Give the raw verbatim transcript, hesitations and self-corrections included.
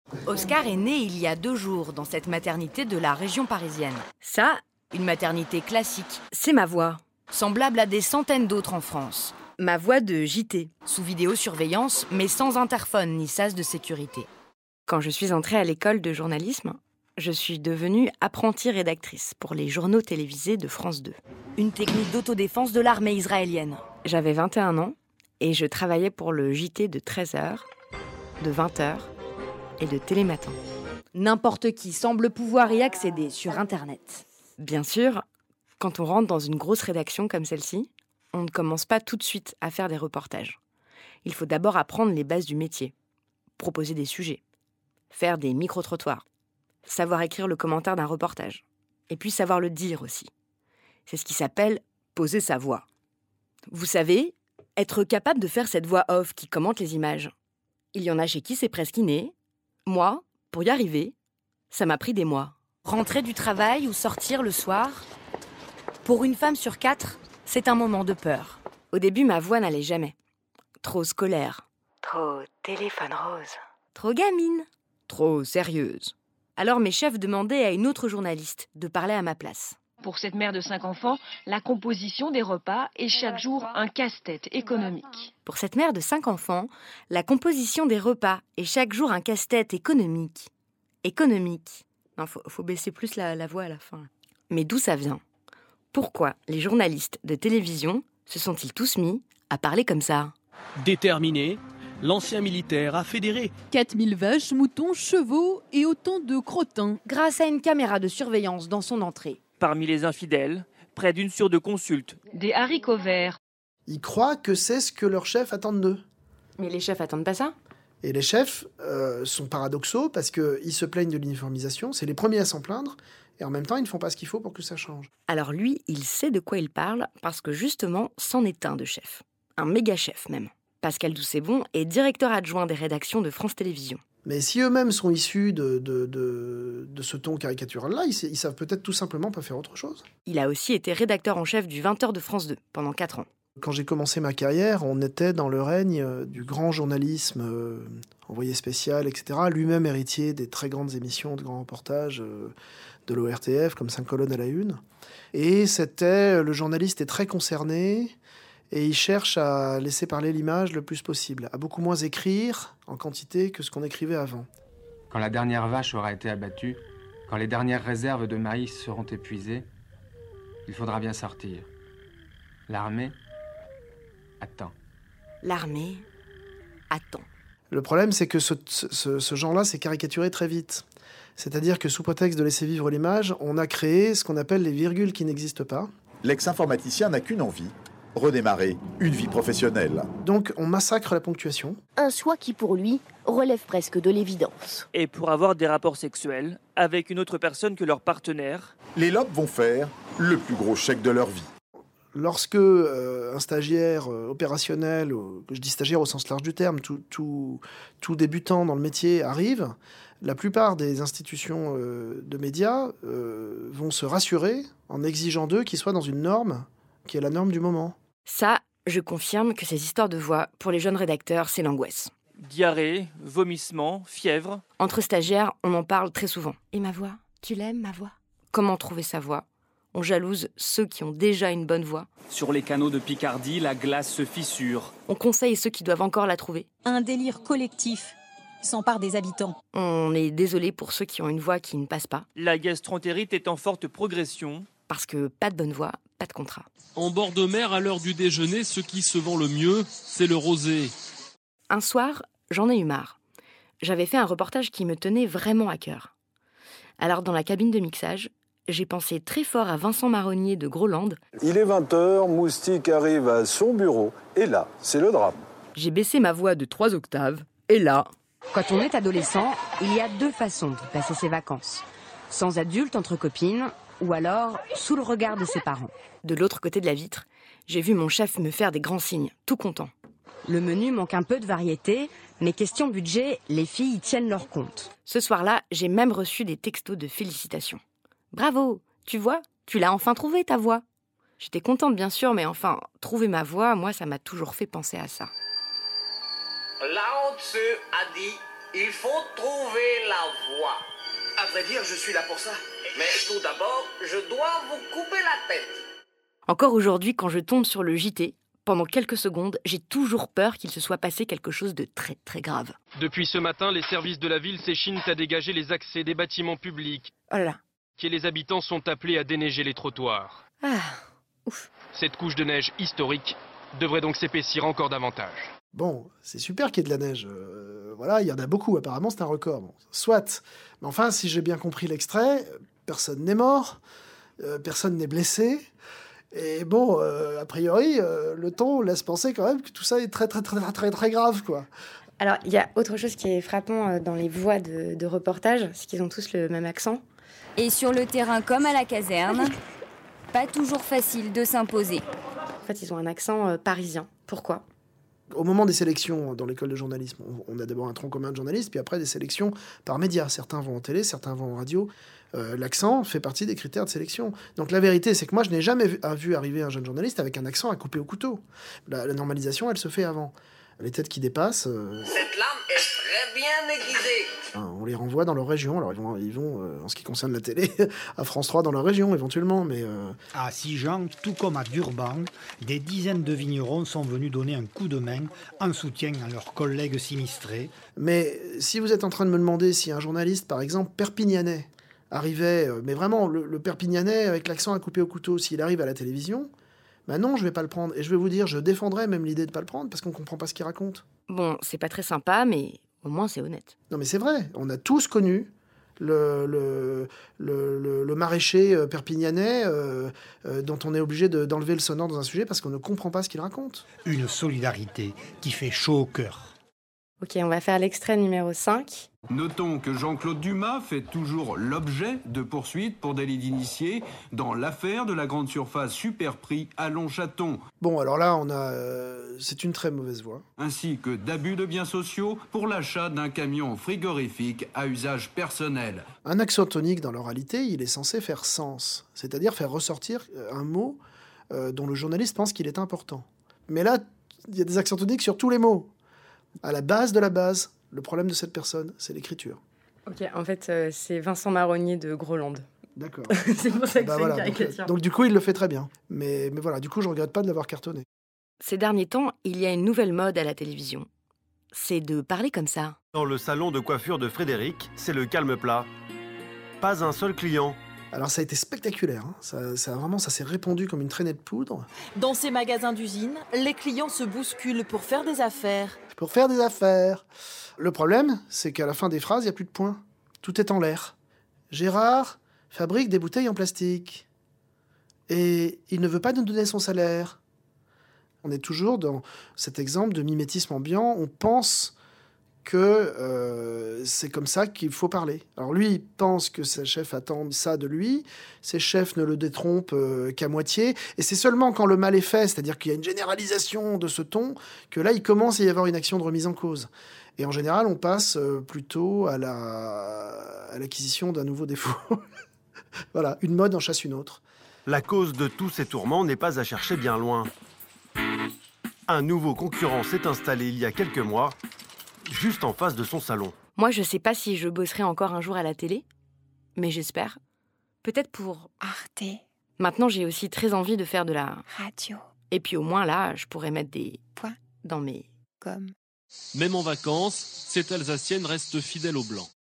Oscar est né il y a deux jours dans cette maternité de la région parisienne. Ça, une maternité classique. C'est ma voix, semblable à des centaines d'autres en France. Ma voix de J T, sous vidéosurveillance, mais sans interphone ni sas de sécurité. Quand je suis entrée à l'école de journalisme, je suis devenue apprentie rédactrice pour les journaux télévisés de France deux. Une technique d'autodéfense de l'armée israélienne. J'avais vingt et un ans et je travaillais pour le J T de treize heures, de vingt heures et de Télématin. N'importe qui semble pouvoir y accéder sur Internet. Bien sûr, quand on rentre dans une grosse rédaction comme celle-ci, on ne commence pas tout de suite à faire des reportages. Il faut d'abord apprendre les bases du métier, proposer des sujets, faire des micro-trottoirs, savoir écrire le commentaire d'un reportage, et puis savoir le dire aussi. C'est ce qui s'appelle poser sa voix. Vous savez, être capable de faire cette voix off qui commente les images. Il y en a chez qui c'est presque inné. Moi, pour y arriver, ça m'a pris des mois. Rentrer du travail ou sortir le soir, pour une femme sur quatre, c'est un moment de peur. Au début, ma voix n'allait jamais. Trop scolaire. Trop téléphone rose. Trop gamine. Trop sérieuse. Alors mes chefs demandaient à une autre journaliste de parler à ma place. Pour cette mère de cinq enfants, la composition des repas est chaque jour un casse-tête économique. Pour cette mère de cinq enfants, la composition des repas est chaque jour un casse-tête économique. Économique. Non, faut, faut baisser plus la, la voix à la fin. Mais d'où ça vient ? Pourquoi les journalistes de télévision se sont-ils tous mis à parler comme ça ? Déterminé, l'ancien militaire a fédéré quatre mille vaches, moutons, chevaux et autant de crottins. Grâce à une caméra de surveillance dans son entrée. Parmi les infidèles, près d'une sur deux consultent. Des haricots verts. Ils croient que c'est ce que leurs chefs attendent d'eux. Mais les chefs attendent pas ça ? Et les chefs euh, sont paradoxaux parce qu'ils se plaignent de l'uniformisation, c'est les premiers à s'en plaindre, et en même temps, ils ne font pas ce qu'il faut pour que ça change. Alors lui, il sait de quoi il parle, parce que justement, c'en est un de chef. Un méga chef même. Pascal Doucet-Bon est directeur adjoint des rédactions de France Télévisions. Mais si eux-mêmes sont issus de, de, de, de ce ton caricatural-là, ils, ils savent peut-être tout simplement pas faire autre chose. Il a aussi été rédacteur en chef du vingt heures de France deux pendant quatre ans. Quand j'ai commencé ma carrière, on était dans le règne du grand journalisme, euh, envoyé spécial, et cetera. Lui-même héritier des très grandes émissions de grands reportages euh, de l'O R T F, comme cinq colonnes à la une. Et c'était, le journaliste est très concerné, et il cherche à laisser parler l'image le plus possible, à beaucoup moins écrire en quantité que ce qu'on écrivait avant. Quand la dernière vache aura été abattue, quand les dernières réserves de maïs seront épuisées, il faudra bien sortir. L'armée attend. L'armée attend. Le problème, c'est que ce, ce, ce genre-là s'est caricaturé très vite. C'est-à-dire que sous prétexte de laisser vivre l'image, on a créé ce qu'on appelle les virgules qui n'existent pas. L'ex-informaticien n'a qu'une envie, redémarrer une vie professionnelle. Donc on massacre la ponctuation. Un choix qui pour lui relève presque de l'évidence. Et pour avoir des rapports sexuels avec une autre personne que leur partenaire, les lobes vont faire le plus gros chèque de leur vie. Lorsque euh, un stagiaire euh, opérationnel, euh, je dis stagiaire au sens large du terme, tout, tout, tout débutant dans le métier arrive, la plupart des institutions euh, de médias euh, vont se rassurer en exigeant d'eux qu'ils soient dans une norme qui est la norme du moment. Ça, je confirme que ces histoires de voix, pour les jeunes rédacteurs, c'est l'angoisse. Diarrhée, vomissements, fièvre. Entre stagiaires, on en parle très souvent. Et ma voix ? Tu l'aimes, ma voix ? Comment trouver sa voix ? On jalouse ceux qui ont déjà une bonne voix. Sur les canaux de Picardie, la glace se fissure. On conseille ceux qui doivent encore la trouver. Un délire collectif s'empare des habitants. On est désolé pour ceux qui ont une voix qui ne passe pas. La gastroentérite est en forte progression. Parce que pas de bonne voix, pas de contrat. En bord de mer, à l'heure du déjeuner, ce qui se vend le mieux, c'est le rosé. Un soir, j'en ai eu marre. J'avais fait un reportage qui me tenait vraiment à cœur. Alors dans la cabine de mixage, j'ai pensé très fort à Vincent Marronnier de Groland. Il est vingt heures, Moustique arrive à son bureau, et là, c'est le drame. J'ai baissé ma voix de trois octaves, et là... Quand on est adolescent, il y a deux façons de passer ses vacances. Sans adulte, entre copines, ou alors sous le regard de ses parents. De l'autre côté de la vitre, j'ai vu mon chef me faire des grands signes, tout content. Le menu manque un peu de variété, mais question budget, les filles tiennent leur compte. Ce soir-là, j'ai même reçu des textos de félicitations. Bravo, tu vois, tu l'as enfin trouvé ta voix. J'étais contente bien sûr, mais enfin, trouver ma voix, moi ça m'a toujours fait penser à ça. Lao Tzu a dit Il faut trouver la voie. À vrai dire, je suis là pour ça. Mais tout d'abord, je dois vous couper la tête. Encore aujourd'hui, quand je tombe sur le J T, pendant quelques secondes, j'ai toujours peur qu'il se soit passé quelque chose de très très grave. Depuis ce matin, les services de la ville s'échinent à dégager les accès des bâtiments publics. Oh là là. Et les habitants sont appelés à déneiger les trottoirs. Ah, ouf. Cette couche de neige historique devrait donc s'épaissir encore davantage. Bon, c'est super qu'il y ait de la neige. Euh, voilà, il y en a beaucoup, apparemment c'est un record. Bon, soit. Mais enfin, si j'ai bien compris l'extrait, personne n'est mort, euh, personne n'est blessé. Et bon, euh, a priori, euh, le ton laisse penser quand même que tout ça est très très très très très, très grave, quoi. Alors, il y a autre chose qui est frappant dans les voix de, de reportage, c'est qu'ils ont tous le même accent. Et sur le terrain comme à la caserne, pas toujours facile de s'imposer. En fait, ils ont un accent euh, parisien. Pourquoi ? Au moment des sélections dans l'école de journalisme, on a d'abord un tronc commun de journalistes, puis après des sélections par médias. Certains vont en télé, certains vont en radio. Euh, l'accent fait partie des critères de sélection. Donc la vérité, c'est que moi, je n'ai jamais vu, vu arriver un jeune journaliste avec un accent à couper au couteau. La, la normalisation, elle se fait avant. Les têtes qui dépassent... Euh... Cette lame est très bien aiguisée. Hein, on les renvoie dans leur région. Alors ils vont, ils vont euh, en ce qui concerne la télé, à France trois dans leur région, éventuellement. Mais euh... À Sijan, tout comme à Durban, des dizaines de vignerons sont venus donner un coup de main en soutien à leurs collègues sinistrés. Mais si vous êtes en train de me demander si un journaliste, par exemple, perpignanais, arrivait, euh, mais vraiment, le, le perpignanais avec l'accent à couper au couteau, s'il arrive à la télévision... Ben non, je vais pas le prendre. Et je vais vous dire, je défendrais même l'idée de pas le prendre parce qu'on comprend pas ce qu'il raconte. Bon, c'est pas très sympa, mais au moins c'est honnête. Non mais c'est vrai, on a tous connu le, le, le, le, le maraîcher perpignanais euh, euh, dont on est obligé de, d'enlever le sonore dans un sujet parce qu'on ne comprend pas ce qu'il raconte. Une solidarité qui fait chaud au cœur. Ok, on va faire l'extrait numéro cinq. Notons que Jean-Claude Dumas fait toujours l'objet de poursuites pour délit d'initié dans l'affaire de la grande surface Superprix à Longchamp. Bon, alors là, on a, euh, c'est une très mauvaise voix. Ainsi que d'abus de biens sociaux pour l'achat d'un camion frigorifique à usage personnel. Un accent tonique, dans l'oralité, il est censé faire sens, c'est-à-dire faire ressortir un mot euh, dont le journaliste pense qu'il est important. Mais là, il y a des accents toniques sur tous les mots. À la base de la base, le problème de cette personne, c'est l'écriture. Ok, en fait, euh, c'est Vincent Marronnier de Groland. D'accord. C'est pour ça que bah c'est voilà, une caricature. Donc, donc du coup, il le fait très bien. Mais, mais voilà, du coup, je regrette pas de l'avoir cartonné. Ces derniers temps, il y a une nouvelle mode à la télévision. C'est de parler comme ça. Dans le salon de coiffure de Frédéric, c'est le calme plat. Pas un seul client. Alors ça a été spectaculaire, hein. ça, ça, vraiment, ça s'est répandu comme une traînée de poudre. Dans ces magasins d'usine, les clients se bousculent pour faire des affaires. Pour faire des affaires. Le problème, c'est qu'à la fin des phrases, il n'y a plus de points. Tout est en l'air. Gérard fabrique des bouteilles en plastique. Et il ne veut pas nous donner son salaire. On est toujours dans cet exemple de mimétisme ambiant. On pense que euh, c'est comme ça qu'il faut parler. Alors lui, il pense que ses chefs attendent ça de lui, ses chefs ne le détrompent euh, qu'à moitié, et c'est seulement quand le mal est fait, c'est-à-dire qu'il y a une généralisation de ce ton, que là, il commence à y avoir une action de remise en cause. Et en général, on passe euh, plutôt à, la, à l'acquisition d'un nouveau défaut. Voilà, une mode en chasse une autre. La cause de tous ces tourments n'est pas à chercher bien loin. Un nouveau concurrent s'est installé il y a quelques mois, juste en face de son salon. Moi, je sais pas si je bosserai encore un jour à la télé, mais j'espère. Peut-être pour Arte. Maintenant, j'ai aussi très envie de faire de la radio. Et puis au moins là, je pourrais mettre des points dans mes comme. Même en vacances, cette Alsacienne reste fidèle au blanc.